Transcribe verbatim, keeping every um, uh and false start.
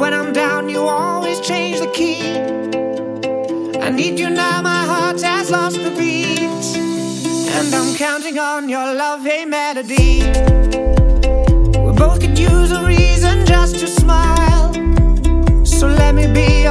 when I'm down, you always change the key. I need you now, my heart has lost the beat, and I'm counting on your love, hey melody. We both could use a reason just to smile, so let me be